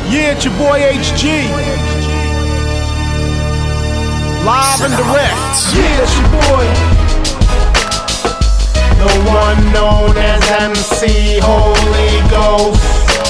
Yeah, it's your boy HG. Live and direct. Yeah, it's your boy. The one known as MC Holy Ghost.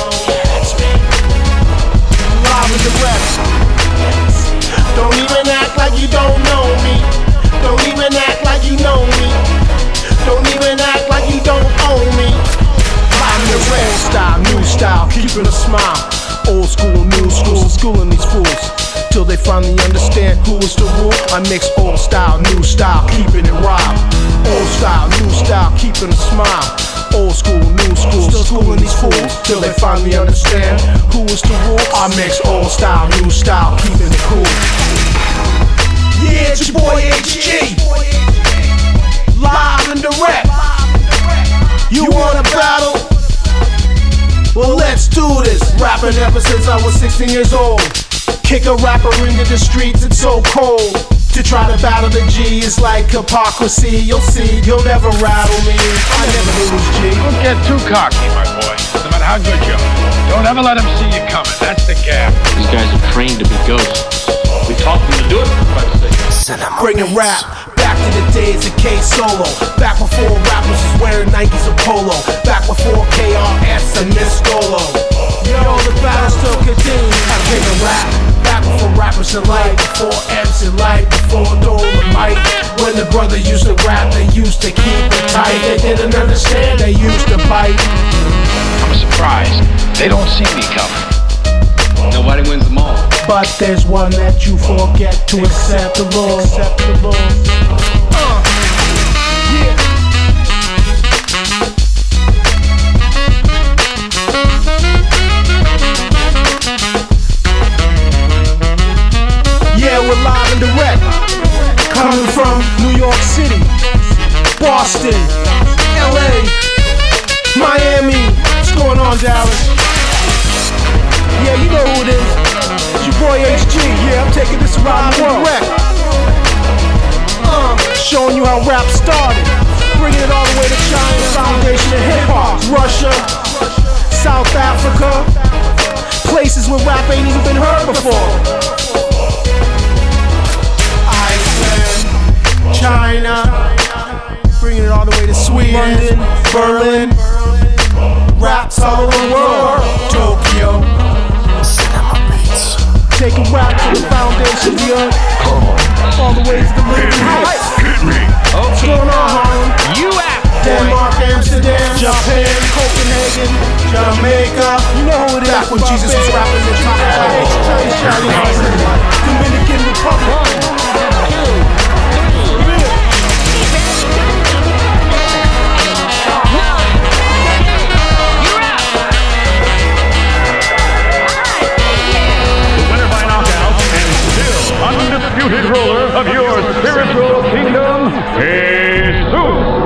Live and direct. Don't even act like you don't know me. Don't even act like you know me. Don't even act like you don't own me. Live and direct. Old style, new style, keeping a smile. Old school, new school, schooling these fools till they finally understand who is the rule. I mix old style, new style, keeping it raw. Old style, new style, keeping a smile. Old school, new school, still schooling these fools till they finally understand who is the rule. I mix old style, new style, keeping it cool. Yeah, it's your boy HG. Live and direct. You wanna battle? Well, let's do this. Rapping ever since I was 16 years old. Kick a rapper into the streets, it's so cold. To try to battle the G is like hypocrisy. You'll see, you'll never rattle me. I never lose, G. Don't get too cocky, my boy. No matter how good you are, don't ever let them see you coming. That's the gap. These guys are trained to be ghosts. We taught them to do it, for Christ's sake. Bringing rap back to the days of K-Solo. Back before rappers was wearing Nikes and Polo. Back before KRS and Miss Dolo. Yo, the battle still continues. I bring a rap back before rappers in light, before MC Light, before Dolomite. When the brothers used to rap, they used to keep it tight. They didn't understand, they used to bite. I'm surprised. They don't see me coming. Nobody wins them all. But there's one that you forget to accept the law. Yeah. Yeah, we're live and direct. Coming from New York City, Boston, LA, Miami. What's going on, Dallas? Yeah, you know who it is. It's your boy HG. Yeah, I'm taking this around the world. Showing you how rap started. Bringing it all the way to China. Foundation of hip hop. Russia, South Africa. Places where rap ain't even been heard before. Iceland, China. Bringing it all the way to Sweden, London, Berlin. Raps all over the world. Tokyo. Taking rap to the foundation of the earth, all the way to the living heights. What's going on, Harlem? You act, Denmark, Amsterdam, Japan, Copenhagen, Jamaica. You know who it is. Back when Jesus was rapping the top of Dominican Republic. Undisputed ruler of your spiritual kingdom, Jesus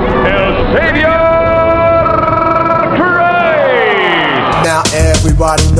El Savior Christ. Now everybody